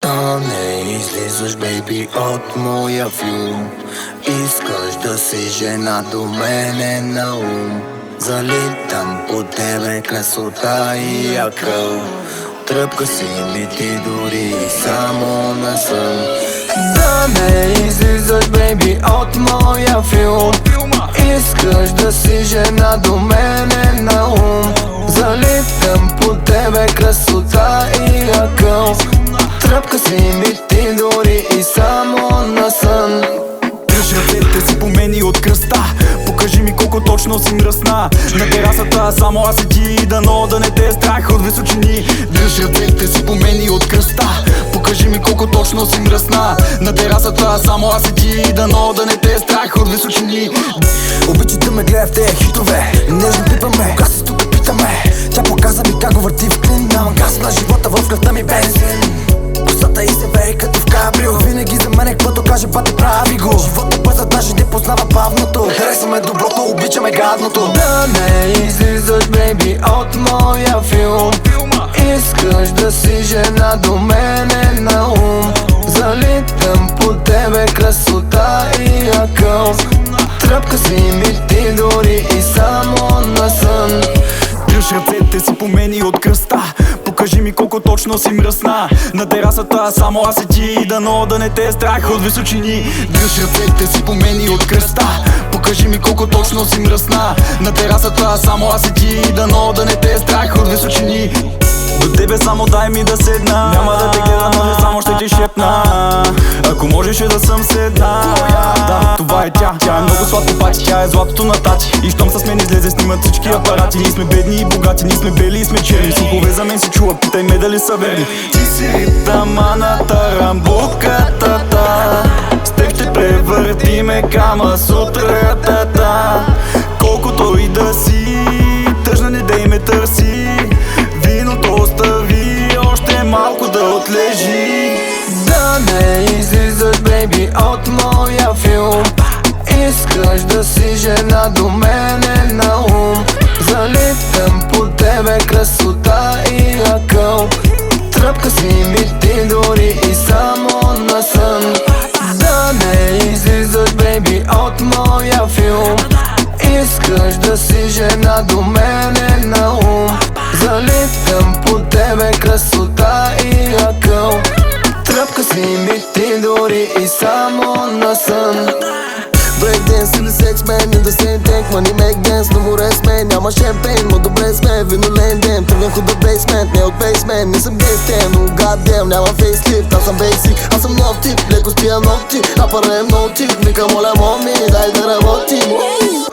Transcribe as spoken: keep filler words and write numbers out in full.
Да не излизаш, бейби, от моя филм. Искаш да си жена до мене на ум. Залитам по тебе красота и акъл. Тръпка си ми ти дори само на сън. Да не излизаш, бейби, от моя филм. Искаш да си жена до мене на ум. Залитам по тебе красота и акъл. Тръпка си ми ти дори и само на сън. Дръж ръцете си по мен и от кръста. Покажи ми колко точно си мръсна. На терасата само аз и ти, дано да не те е страх от височини. Дръж ръцете си по мен и от кръста. Покажи ми колко точно си мръсна. На терасата само аз и ти, дано да не те е страх от височини. Обича да ме гледа в тези хитове. Нежно пипаме, кога си тук питаме. Тя показа ми как го върти в клин. Давам газ на живота, в кръвта ми бензин. Косата и се вери като в кабрио. Винаги за мене, каквото каже бати, прави го. Живота бърза, даже не познава бавното. Харесваме доброто, обичаме гадното. Да не излизаш, бейби, от моя филм. Искаш да си жена до мене на ум. Залитам по тебе красота и акъл. Тръпка си ми ти дори и само на сън. Дръж ръцете си по мен и от кръста. Покажи ми колко точно си мръсна. На терасата само аз и ти, дано да не те е страх от височини. Дръж ръцете си по мен и от кръста. Покажи ми колко точно си мръсна. На терасата само аз и ти, дано да не те е страх от височини. До тебе само дай ми да седна. Няма да те гледам, но само ще ти шепна. Ако можеше да съм с една. Да, това е тя. Тя е много сладко пати, тя е златото на тати. И щом с мен излезе, снимат всички апарати. Ние сме бедни и богати, ние сме бели и сме черни. Слухове за мен се чува, питай ме дали са верни. Ти си ритъманата, рамбуката. С теб ще превъртиме кама сутратата. Колкото и да си тъжна, не дей ме търси. Виното остави още малко да отлежи. Да не излизаш, бейби, от моя филм. Искаш да си жена до мене на ум. Залитам по тебе красота и акъл. Тръпка си ми ти дори и само на сън. Да не излизаш, бейби, от моя филм. Искаш да си жена до мене на ум. Залитам по тебе красота и акъл. Тръпка си ми ти дори и само на сън. Breakdance или секс, man, in the same tank. Money make dance, но море сме. Няма шампейн, но добре сме. Винолен ден, тръгнах от the basement. Не от basement, не съм гейстен, но goddamn, няма фейслифт. Аз съм basic, аз съм нов тип. Леко с тия ногти, рапъра е много тип. Вика моля моми, дай да работим.